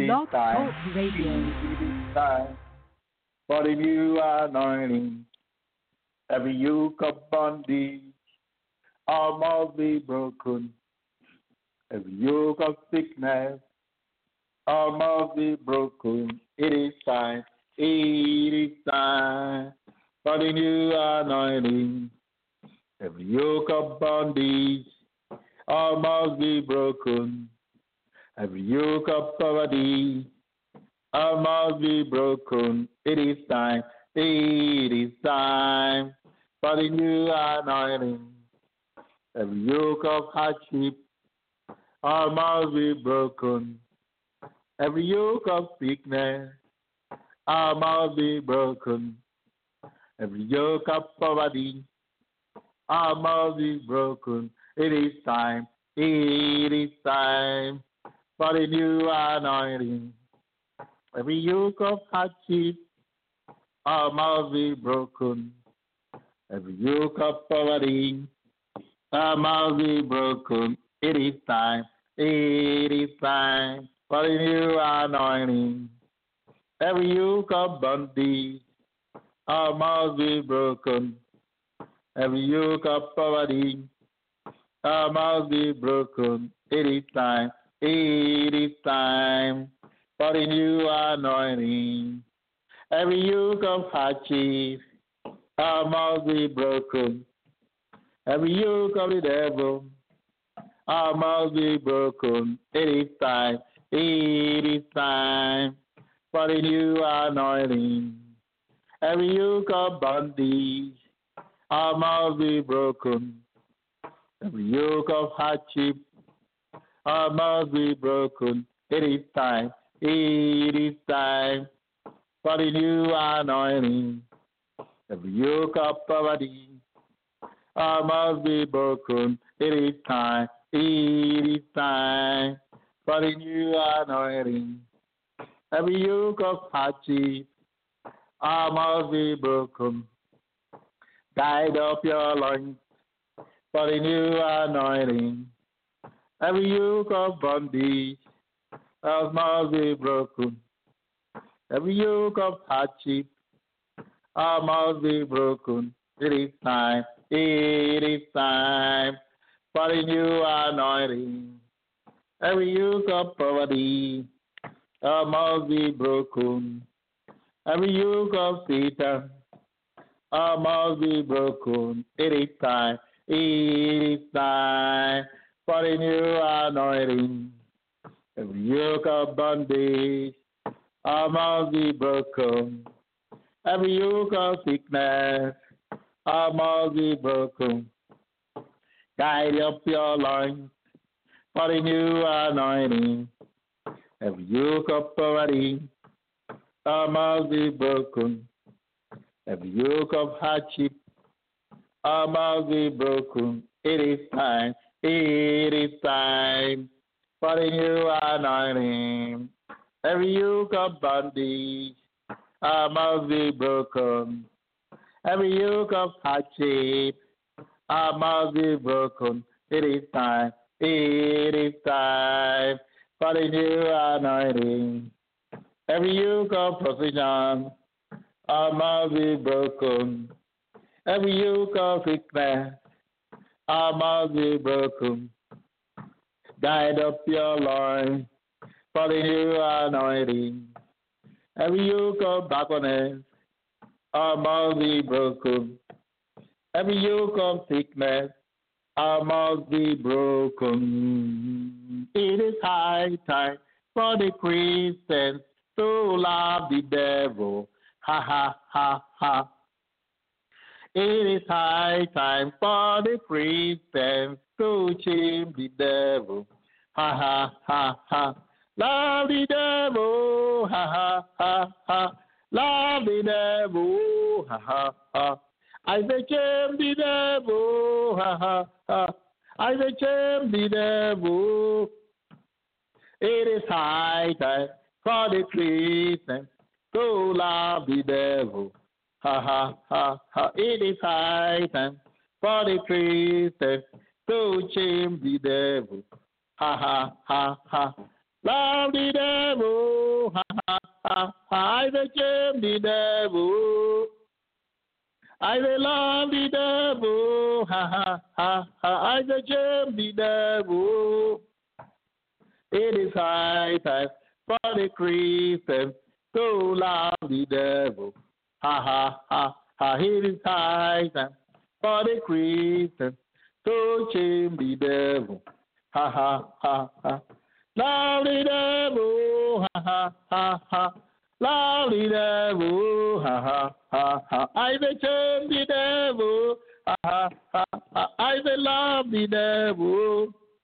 Blog Talk Radio. Time for the new anointing. Every yoke of bondage all must be broken. Every yoke of sickness all must be broken. It is time. It is time for the new anointing. Every yoke of bondage all must be broken. Every yoke of poverty all must be broken. It is time. It is time for the new anointing. Every yoke of hardship all must be broken. Every yoke of sickness all must be broken. Every yoke of poverty all must be broken. It is time. It is time for the new anointing. Every yoke of hardship all must be broken. Every yoke of poverty all must be broken. It is time. It is time for the new anointing. Every yoke of bondage all must be broken. Every yoke of poverty all must be broken. It is time. It is time for the new anointing. Every yoke of hardship all must be broken. Every yoke of the devil all must be broken. It is time. It is time for the new anointing. Every yoke of bondage all must be broken. Every yoke of hardship all must be broken. It is time. It is time for the new anointing. Every yoke of poverty all must be broken. It is time. It is time for the new anointing. Every yoke of hardship all must be broken. Guide up your loins for the new anointing. Every yoke of bondage all must be broken. Every yoke of hardship all must be broken. It is time. It is time for the new anointing. Every yoke of poverty all must be broken. Every yoke of Satan all must be broken. It is time. It is time for the new anointing. Every yoke of bondage all must be broken. Every yoke of sickness all must be broken. Guide up your loins for the new anointing. Every yoke of poverty all must be broken. Every yoke of hardship all must be broken. It is time. It is time for the new anointing. Every yoke of bondage all must be broken. Every yoke of hardship all must be broken. It is time. It is time for the new anointing. Every yoke of precision all must be broken. Every yoke of sickness all must be broken. Guide up your loins for the new anointing. Every yoke of backwardness all must be broken. Every yoke of sickness all must be broken. It is high time for the Christians to love the devil. Ha ha ha ha. It is high time for the Christians to shame the devil. Ha ha ha ha. Love the devil. Ha ha ha ha. Love the devil. Ha ha ha. I say shame the devil. Ha ha ha. I say shame the devil. It is high time for the Christians to love the devil. Ha ha ha ha. It is high time for the Christians to shame the devil. Ha ha ha ha. Love the devil. they shame the devil. I they love the devil. Ha ha ha ha. I they shame the devil. It is high time for the Christians to love the devil. Ha ha ha ha. It is high time for the Christians to shame the devil. Ha ha ha ha. Love the devil. Ha ha ha ha. Love the devil. Ha ha ha ha. I will shame the devil. Ha ha ha ha. I will love the devil.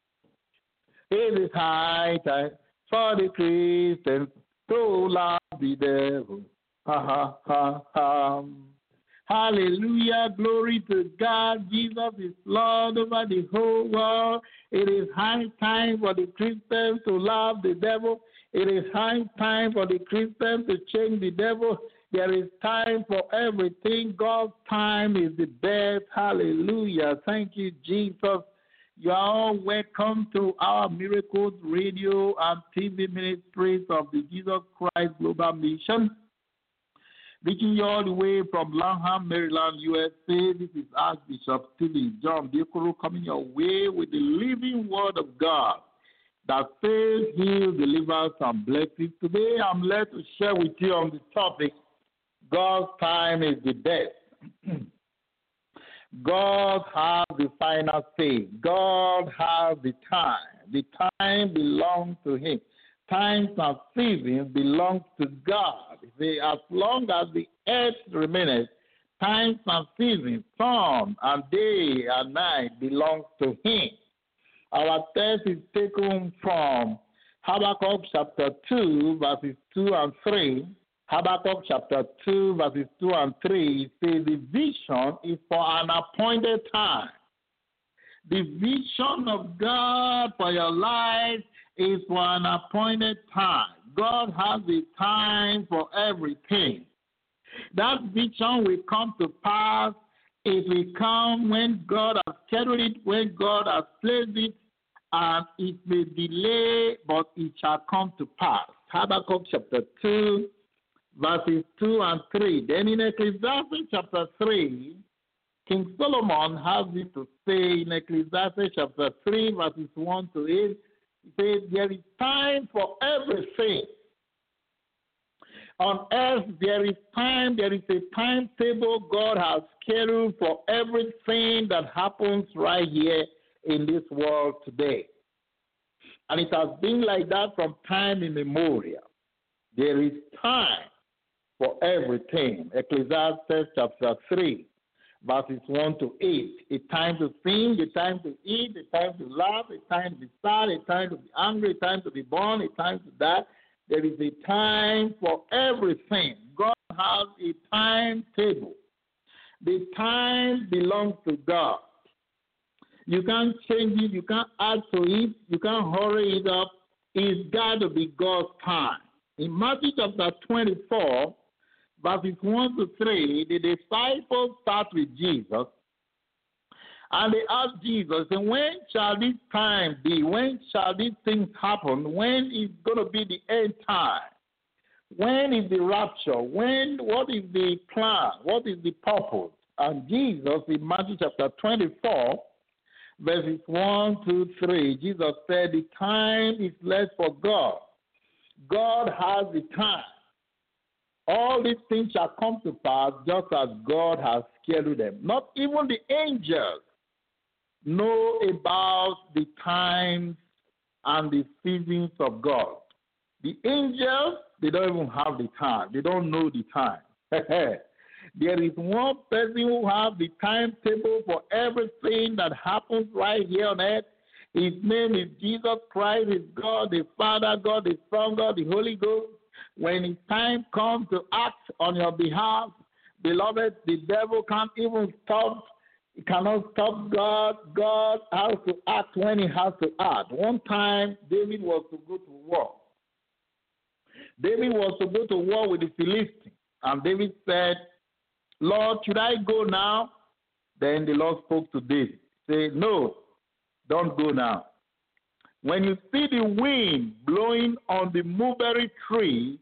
It is high time for the Christians to love the devil. Ha ha ha ha. Hallelujah, glory to God. Jesus is Lord over the whole world. It is high time for the Christians to love the devil. It is high time for the Christians to change the devil. There is time for everything. God's time is the best. Hallelujah. Thank you, Jesus. You are all welcome to our Miracles Radio and TV ministries of the Jesus Christ Global Mission. Reaching you all the way from Lanham, Maryland, USA. This is Archbishop Stephen John Diokoro coming your way with the living word of God that saves, heals, delivers, and blesses. Today I'm led to share with you on the topic, God's time is the best. God has the final say. God has the time. The time belongs to Him. Times and seasons belong to God. See, as long as the earth remains, times and seasons, sun and day and night belong to Him. Our text is taken from Habakkuk chapter 2, verses 2 and 3. Habakkuk chapter 2, verses 2 and 3. It says, the vision is for an appointed time. The vision of God for your life is for an appointed time. God has a time for everything. That vision will come to pass. It will come when God has scheduled it, when God has placed it, and it may delay, but it shall come to pass. Habakkuk chapter 2, verses 2 and 3. Then in Ecclesiastes chapter 3, King Solomon has it to say in Ecclesiastes chapter 3, verses 1 to 8. He says, there is time for everything. On earth, there is time, there is a timetable God has scheduled for everything that happens right here in this world today. And it has been like that from time immemorial. There is time for everything. Ecclesiastes chapter 3, verses 1 to 8. A time to sing, a time to eat, a time to laugh, a time to be sad, a time to be angry, a time to be born, a time to die. There is a time for everything. God has a timetable. The time belongs to God. You can't change it. You can't add to it. You can't hurry it up. It's got to be God's time. In Matthew chapter 24, verses 1 to 3, the disciples start with Jesus. And they ask Jesus, when shall this time be? When shall these things happen? When is going to be the end time? When is the rapture? What is the plan? What is the purpose? And Jesus, in Matthew chapter 24, verses 1 to 3, Jesus said, the time is left for God. God has the time. All these things shall come to pass just as God has scheduled them. Not even the angels know about the times and the seasons of God. The angels, they don't even have the time. They don't know the time. There is one person who has the timetable for everything that happens right here on earth. His name is Jesus Christ, is God the Father, God the Son, God the Holy Ghost. When his time comes to act on your behalf, beloved, the devil can't even stop. He cannot stop God. God has to act when he has to act. One time, David was to go to war. David was to go to war with the Philistines. And David said, Lord, should I go now? Then the Lord spoke to David. Say, no, don't go now. When you see the wind blowing on the mulberry tree,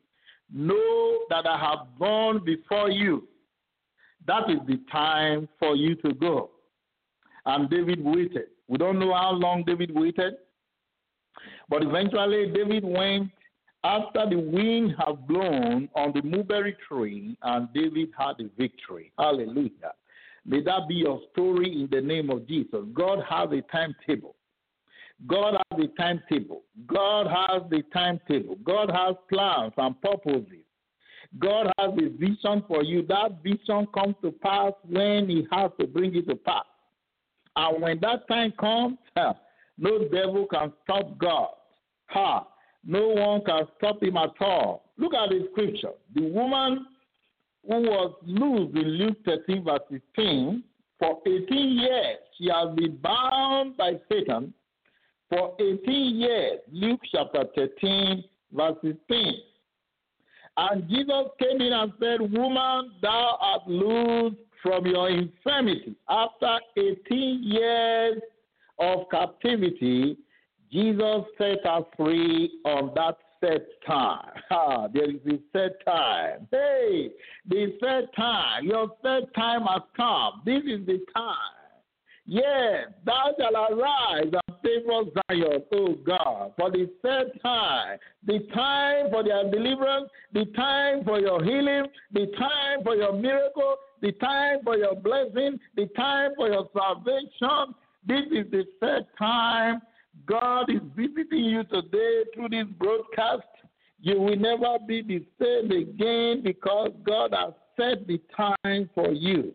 Know that I have gone before you. That is the time for you to go. And David waited. We don't know how long David waited, but eventually David went after the wind had blown on the mulberry tree, and David had a victory. Hallelujah. May that be your story in the name of Jesus. God has a timetable. God has a timetable. God has the timetable. God has plans and purposes. God has a vision for you. That vision comes to pass when he has to bring it to pass. And when that time comes, no devil can stop God. No one can stop him at all. Look at the scripture. The woman who was loose in Luke 13, verse 16, for 18 years she has been bound by Satan. For 18 years, Luke chapter 13, verse 16. And Jesus came in and said, Woman, thou art loosed from your infirmity. After 18 years of captivity, Jesus set her free on that set time. There is a set time. Hey, the set time. Your set time has come. This is the time. Yes, thou shalt arise and favor Zion, O God, for the set time, the time for their deliverance, the time for your healing, the time for your miracle, the time for your blessing, the time for your salvation. This is the set time. God is visiting you today through this broadcast. You will never be the same again because God has set the time for you.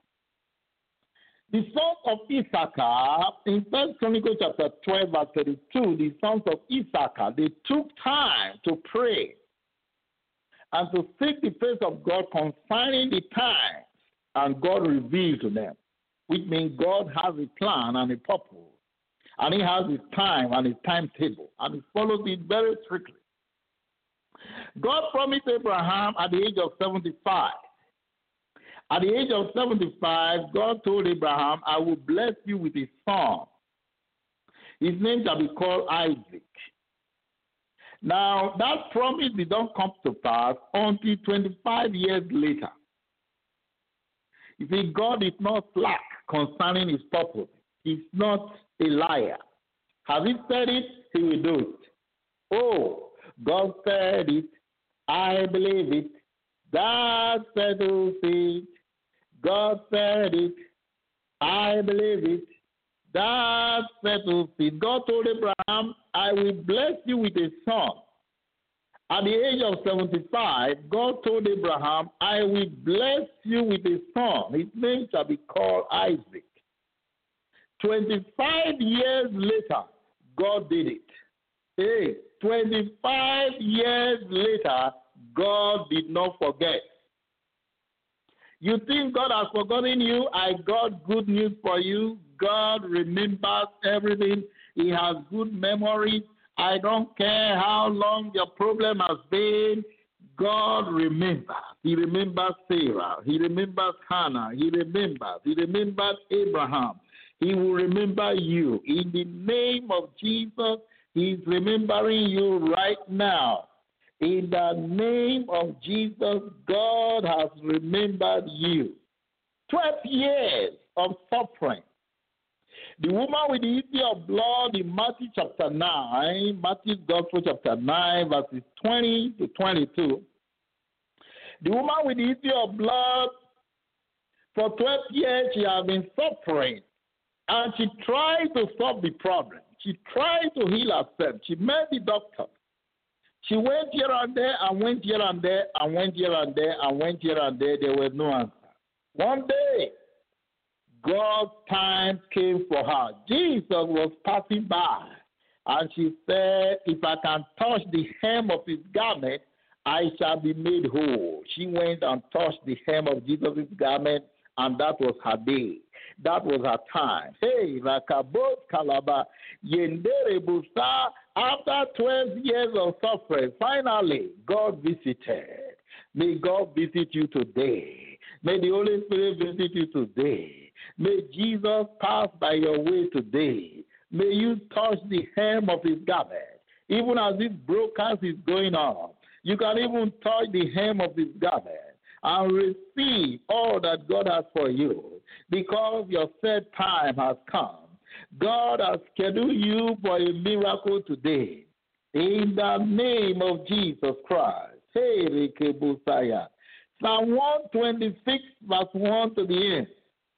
The sons of Issachar, in 1 Chronicles chapter 12, verse 32, the sons of Issachar, they took time to pray and to seek the face of God concerning the times, and God revealed to them, which means God has a plan and a purpose, and he has his time and his timetable, and he follows it very strictly. God promised Abraham at the age of 75. At the age of 75, God told Abraham, I will bless you with a son. His name shall be called Isaac. Now, that promise did not come to pass until 25 years later. You see, God is not slack concerning his purpose. He's not a liar. Has he said it? He will do it. Oh, God said it. I believe it. That settles it. God said it. I believe it. That settles it. God told Abraham, I will bless you with a son. At the age of 75, God told Abraham, I will bless you with a son. His name shall be called Isaac. 25 years later, God did it. Hey, 25 years later, God did not forget. You think God has forgotten you? I got good news for you. God remembers everything. He has good memory. I don't care how long your problem has been. God remembers. He remembers Sarah. He remembers Hannah. He remembers Abraham. He will remember you. In the name of Jesus, he's remembering you right now. In the name of Jesus, God has remembered you. 12 years of suffering. The woman with the issue of blood in Matthew chapter 9, Matthew's Gospel chapter 9, verses 20 to 22. The woman with the issue of blood, for 12 years she has been suffering, and she tried to solve the problem. She tried to heal herself. She met the doctor. She went here and there and went here and there and went here and there and went here and there. There was no answer. One day, God's time came for her. Jesus was passing by, and she said, if I can touch the hem of his garment, I shall be made whole. She went and touched the hem of Jesus' garment, and that was her day. That was her time. Hey, Rakabos Kalaba, Yendere Busa, after 12 years of suffering, finally, God visited. May God visit you today. May the Holy Spirit visit you today. May Jesus pass by your way today. May you touch the hem of his garment. Even as this broadcast is going on, You can even touch the hem of his garment and receive all that God has for you because your set time has come. God has scheduled you for a miracle today. In the name of Jesus Christ. Hey, Rekebosaya. Psalm 126, verse 1 to the end.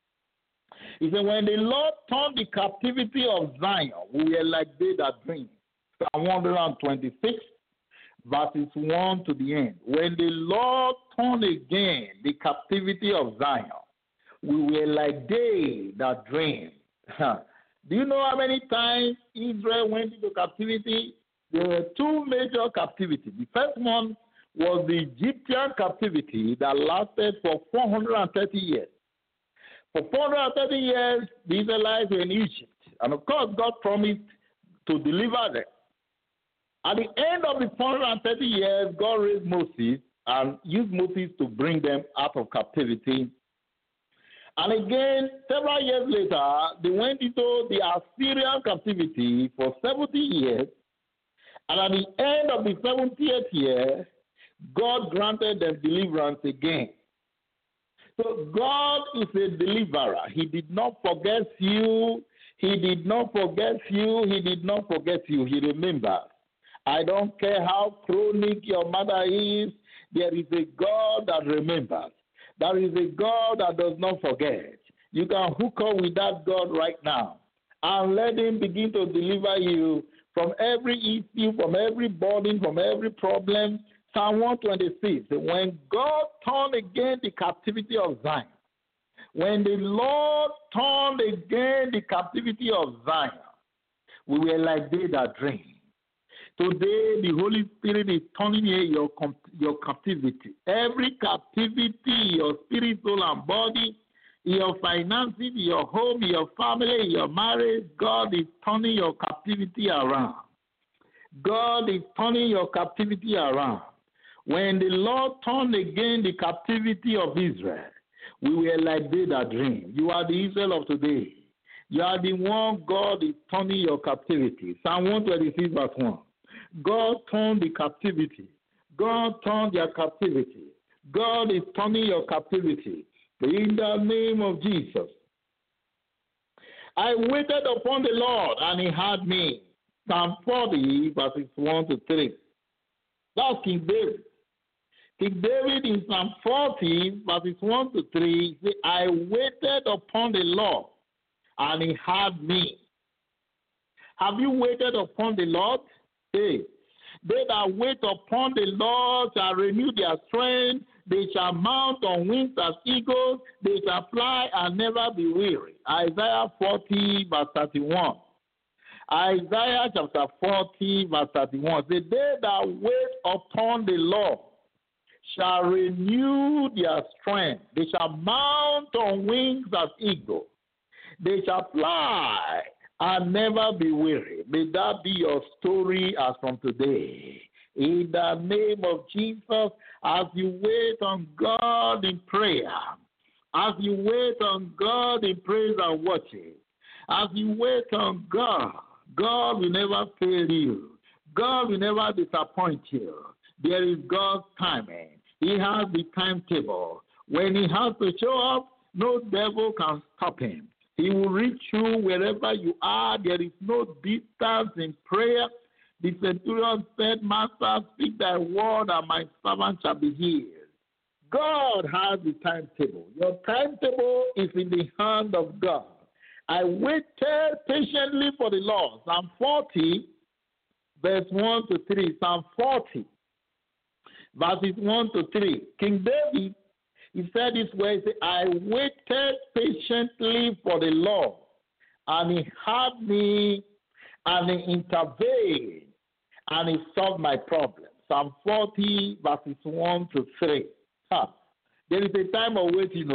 He said, when the Lord turned the captivity of Zion, we were like they that dream. Psalm 126, verses 1 to the end. When the Lord turned again the captivity of Zion, we were like they that dream. Do you know how many times Israel went into captivity? There were two major captivities. The first one was the Egyptian captivity that lasted for 430 years. For 430 years, the Israelites were in Egypt. And of course, God promised to deliver them. At the end of the 430 years, God raised Moses and used Moses to bring them out of captivity. And again, several years later, they went into the Assyrian captivity for 70 years. And at the end of the 70th year, God granted them deliverance again. So God is a deliverer. He did not forget you. He did not forget you. He did not forget you. He remembers. I don't care how chronic your mother is, there is a God that remembers. There is a God that does not forget. You can hook up with that God right now and let him begin to deliver you from every issue, from every burden, from every problem. Psalm 126, when God turned again the captivity of Zion, when the Lord turned again the captivity of Zion, we were like they that dream. Today, the Holy Spirit is turning here your captivity. Every captivity in your spirit, soul, and body, in your finances, in your home, in your family, in your marriage, God is turning your captivity around. God is turning your captivity around. When the Lord turned again the captivity of Israel, we were like they that dream. You are the Israel of today. You are the one God is turning your captivity. Psalm 126, verse 1. God turned the captivity. God turned their captivity. God is turning your captivity. In the name of Jesus. I waited upon the Lord, and he heard me. Psalm 40, verses 1 to 3. That's King David. King David in Psalm 40, verses 1 to 3, says, I waited upon the Lord, and he heard me. Have you waited upon the Lord? Hey, they that wait upon the Lord shall renew their strength. They shall mount on wings as eagles. They shall fly and never be weary. Isaiah 40, verse 31. Isaiah chapter 40, verse 31. The day that wait upon the Lord shall renew their strength. They shall mount on wings as eagles. They shall fly and never be weary. May that be your story as from today. In the name of Jesus, as you wait on God in prayer, as you wait on God in praise and worship, as you wait on God, God will never fail you. God will never disappoint you. There is God's timing. He has the timetable. When he has to show up, no devil can stop him. He will reach you wherever you are. There is no distance in prayer. The centurion said, Master, speak thy word, and my servant shall be healed. God has the timetable. Your timetable is in the hand of God. I waited patiently for the Lord. Psalm 40, verse 1 to 3. Psalm 40, verses 1 to 3. King David, he said this way, he said, I waited patiently for the Lord, and he heard me, and he intervened, and he solved my problem. Psalm 40, verses 1 to 3. There is a time of waiting,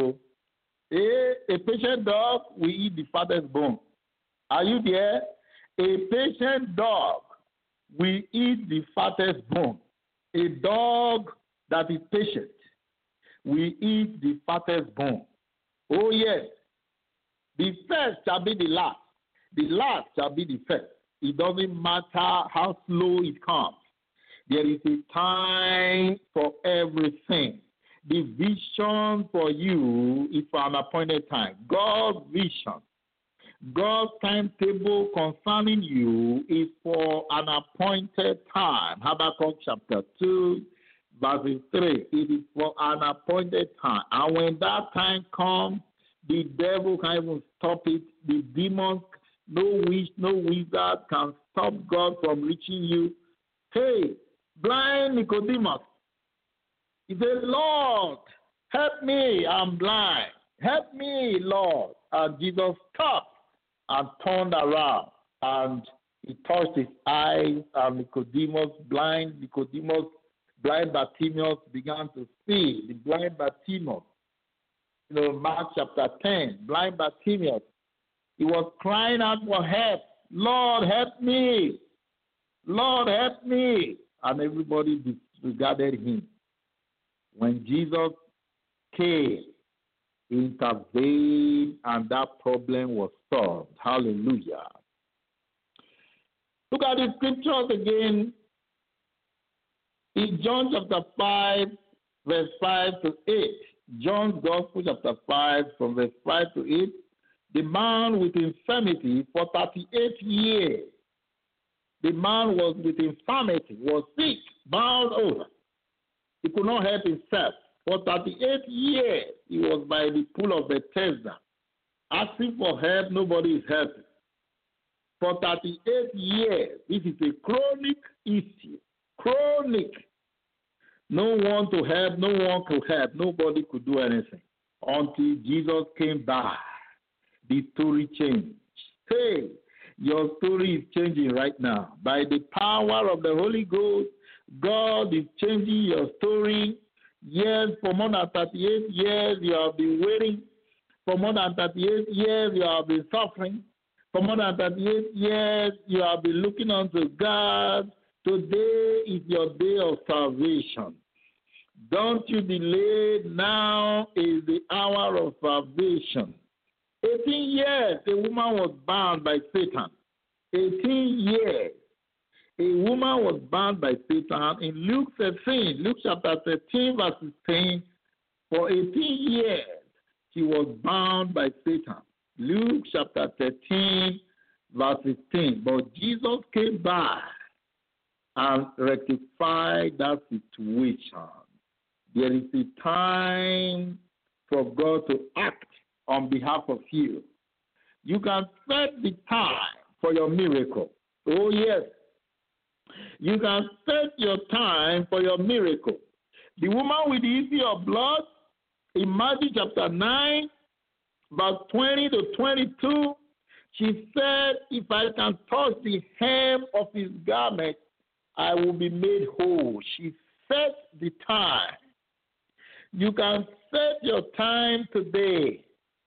A patient dog will eat the fattest bone. Are you there? A patient dog will eat the fattest bone. A dog that is patient will eat the fattest bone. Oh, yes. The first shall be the last. The last shall be the first. It doesn't matter how slow it comes. There is a time for everything. The vision for you is for an appointed time. God's vision, God's timetable concerning you is for an appointed time. Habakkuk chapter 2, verse 3. It is for an appointed time. And when that time comes, the devil can't even stop it. The demons, no witch, no wizard can stop God from reaching you. Hey, blind Nicodemus, he said, Lord, help me, I'm blind. Help me, Lord. And Jesus stopped and turned around, and he touched his eyes, and blind Bartimaeus began to see. The blind Bartimaeus, Mark chapter 10, blind Bartimaeus, he was crying out for help. Lord, help me. Lord, help me. And everybody disregarded him. When Jesus came, he intervened, and that problem was solved. Hallelujah. Look at the scriptures again. In John chapter 5, verse 5 to 8. John's Gospel chapter 5, from verse 5 to 8. The man with infirmity for 38 years. The man was with infirmity, was sick, bowed over. He could not help himself. For 38 years, he was by the pool of Bethesda. Asking for help, nobody is helping. For 38 years, this is a chronic issue. Chronic. No one to help, no one could help. Nobody could do anything. Until Jesus came by, the story changed. Hey, your story is changing right now. By the power of the Holy Ghost, God is changing your story. Yes, for more than 38 years, you have been waiting. For more than 38 years, you have been suffering. For more than 38 years, you have been looking unto God. Today is your day of salvation. Don't you delay. Now is the hour of salvation. 18 years, a woman was bound by Satan. 18 years. A woman was bound by Satan. In Luke 13, Luke chapter 13, verse 16, for 18 years, she was bound by Satan. Luke chapter 13, verse 16. But Jesus came by and rectified that situation. There is a time for God to act on behalf of you. You can set the time for your miracle. Oh, yes. You can set your time for your miracle. The woman with the issue of blood, in Matthew chapter 9, verse 20 to 22, she said, if I can touch the hem of his garment, I will be made whole. She set the time. You can set your time today.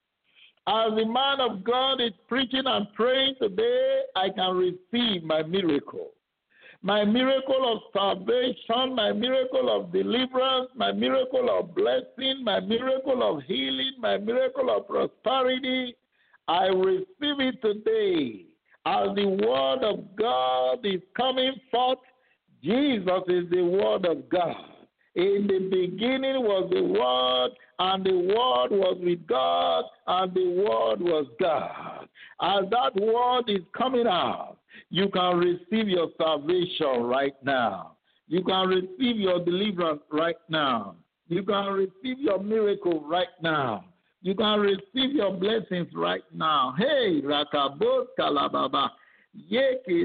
As the man of God is preaching and praying today, I can receive my miracle. My miracle of salvation, my miracle of deliverance, my miracle of blessing, my miracle of healing, my miracle of prosperity. I receive it today. As the word of God is coming forth, Jesus is the word of God. In the beginning was the Word, and the Word was with God, and the Word was God. As that Word is coming out, you can receive your salvation right now. You can receive your deliverance right now. You can receive your miracle right now. You can receive your blessings right now. Hey, Rakabot Kalababa. There is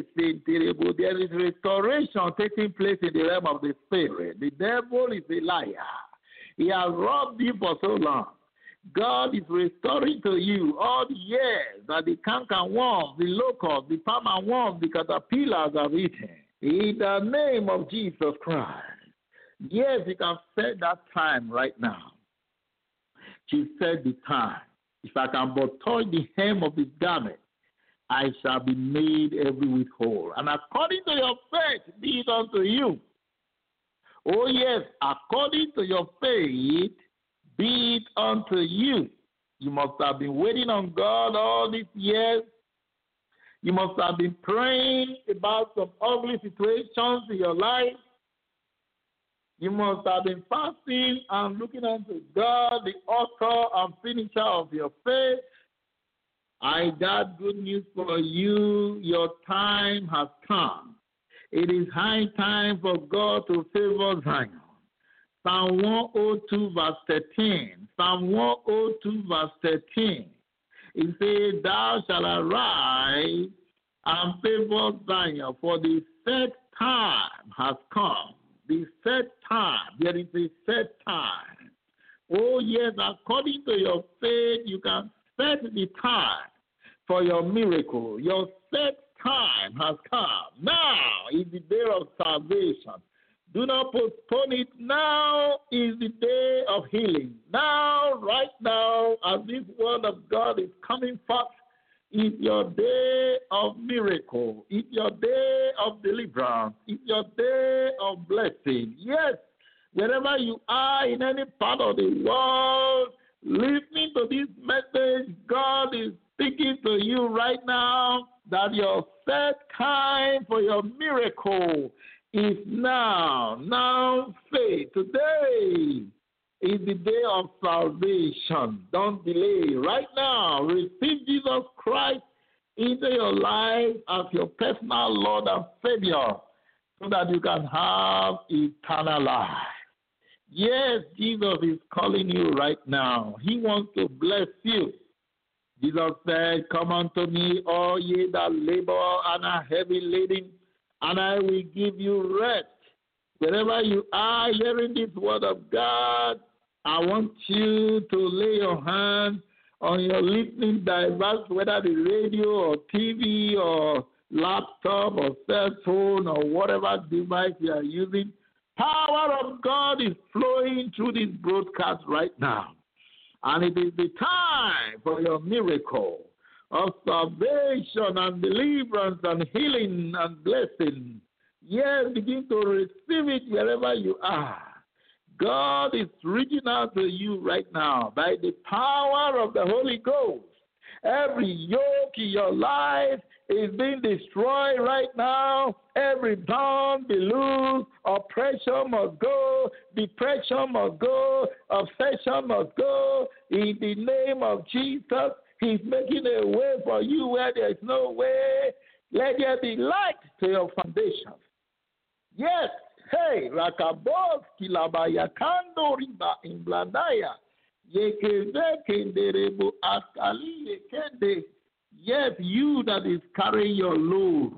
restoration taking place in the realm of the spirit. The devil is a liar. He has robbed you for so long. God is restoring to you all the years that the cankerworms, the locusts, the palmer worms, the caterpillars have eaten. In the name of Jesus Christ. Yes, you can set that time right now. She said the time. If I can but touch the hem of his garment, I shall be made every whit whole. And according to your faith, be it unto you. Oh, yes, according to your faith, be it unto you. You must have been waiting on God all these years. You must have been praying about some ugly situations in your life. You must have been fasting and looking unto God, the author and finisher of your faith. I got good news for you. Your time has come. It is high time for God to favor Zion. Psalm 102 verse 13. Psalm 102 verse 13. It says, thou shalt arise and favor Zion, for the set time has come. The set time. There is a set time. Oh, yes, according to your faith, you can set the time for your miracle. Your set time has come. Now is the day of salvation. Do not postpone it. Now is the day of healing. Now, right now, as this word of God is coming forth, is your day of miracle. It's your day of deliverance. It's your day of blessing. Yes, wherever you are in any part of the world, listening to this message, God is speaking to you right now that your set time for your miracle is now. Now, faith. Today is the day of salvation. Don't delay. Right now, receive Jesus Christ into your life as your personal Lord and Savior so that you can have eternal life. Yes, Jesus is calling you right now. He wants to bless you. Jesus said, come unto me, all ye that labor and are heavy laden, and I will give you rest. Wherever you are hearing this word of God, I want you to lay your hand on your listening device, whether the radio or TV or laptop or cell phone or whatever device you are using. Power of God is flowing through this broadcast right now. And it is the time for your miracle of salvation and deliverance and healing and blessing. Yes, begin to receive it wherever you are. God is reaching out to you right now by the power of the Holy Ghost. Every yoke in your life is being destroyed right now. Every bond be loose. Oppression must go. Depression must go. Obsession must go. In the name of Jesus, He's making a way for you where there is no way. Let there be light to your foundations. Yes. Hey, Rakabos Kilabaya Kando Riba in Blandaya. Yekeze Kenderebo Askali Yekende. Yes, you that is carrying your load.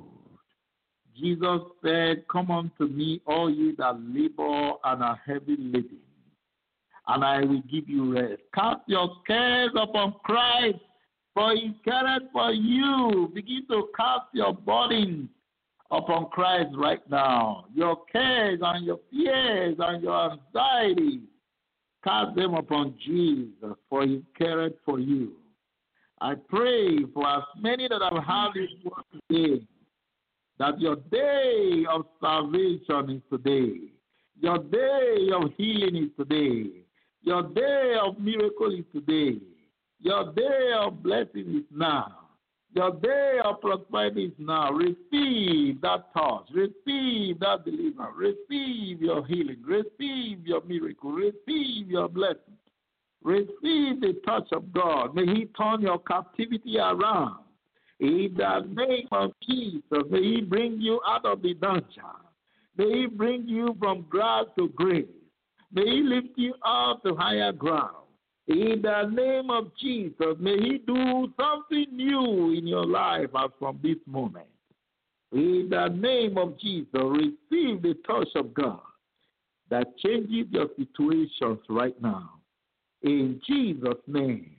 Jesus said, come unto me, all you that labor and are heavy laden, and I will give you rest. Cast your cares upon Christ, for He careth for you. Begin to cast your burdens upon Christ right now. Your cares and your fears and your anxieties, cast them upon Jesus, for He careth for you. I pray for as many that have had this word today, that your day of salvation is today. Your day of healing is today. Your day of miracle is today. Your day of blessing is now. Your day of prosperity is now. Receive that touch. Receive that deliverance. Receive your healing. Receive your miracle. Receive your blessing. Receive the touch of God. May He turn your captivity around. In the name of Jesus, may He bring you out of the dungeon. May He bring you from grass to grace. May He lift you up to higher ground. In the name of Jesus, may He do something new in your life as from this moment. In the name of Jesus, receive the touch of God that changes your situations right now. In Jesus' name,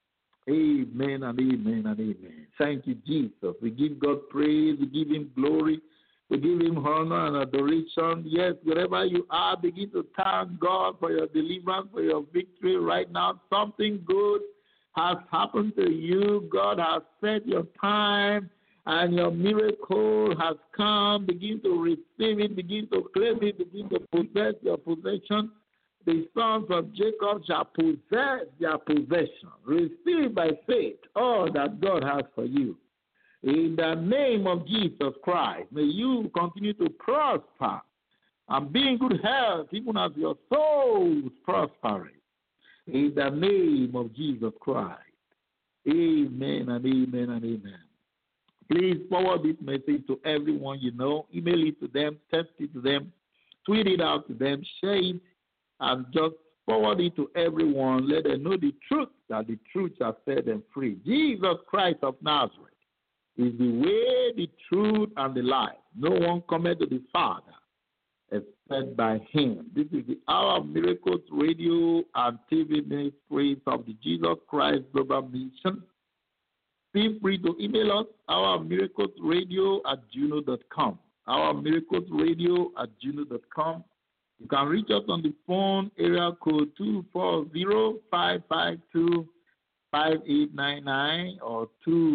amen and amen and amen. Thank you, Jesus. We give God praise. We give Him glory. We give Him honor and adoration. Yes, wherever you are, begin to thank God for your deliverance, for your victory right now. Something good has happened to you. God has set your time and your miracle has come. Begin to receive it. Begin to claim it. Begin to possess your possession. The sons of Jacob shall possess their possession. Receive by faith all that God has for you. In the name of Jesus Christ, may you continue to prosper and be in good health, even as your soul is prospering. In the name of Jesus Christ. Amen and amen and amen. Please forward this message to everyone you know. Email it to them, text it to them, tweet it out to them, share it, and just forward it to everyone. Let them know the truth, that the truth shall set them free. Jesus Christ of Nazareth is the way, the truth, and the life. No one cometh to the Father except by him. This is the Hour of Miracles radio and TV ministries of the Jesus Christ Global Mission. Feel free to email us, ourmiraclesradio@gmail.com. ourmiraclesradio@gmail.com. You can reach us on the phone area code 240-552-5899 or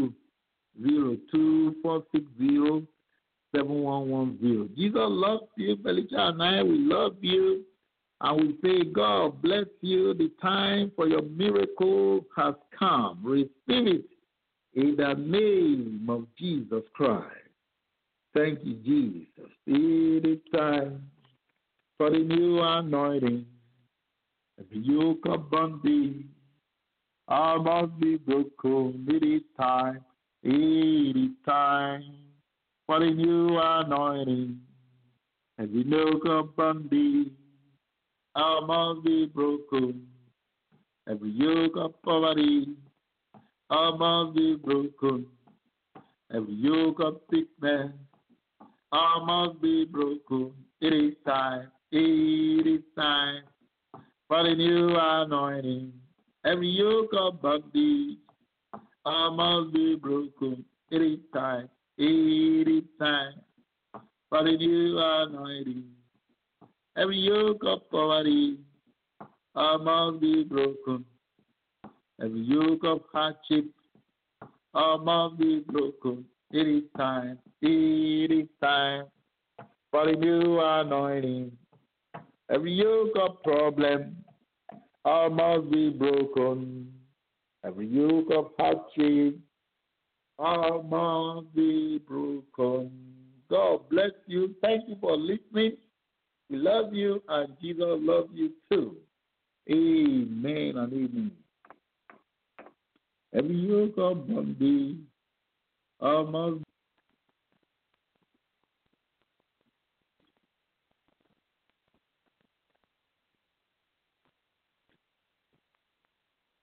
202-460-7110. Jesus loves you. Felicia and I, we love you. And we say, God bless you. The time for your miracle has come. Receive it in the name of Jesus Christ. Thank you, Jesus. It is time for the new anointing. Every yoke of bondage, I must be broken. It is time. It is time for the new anointing. Every yoke of bondage, I must be broken. Every yoke of poverty, I must be broken. Every yoke of sickness, I must be broken. It is time. It is time for the new anointing. Every yoke of bondage, I must be broken. It is time. It is time for the new anointing. Every yoke of poverty, I must be broken. Every yoke of hardship, I must be broken. It is time. It is time for the new anointing. Every yoke of problem, I must be broken. Every yoke of hardship, I must be broken. God bless you. Thank you for listening. We love you, and Jesus loves you too. Amen and amen. Every yoke of bondage, I must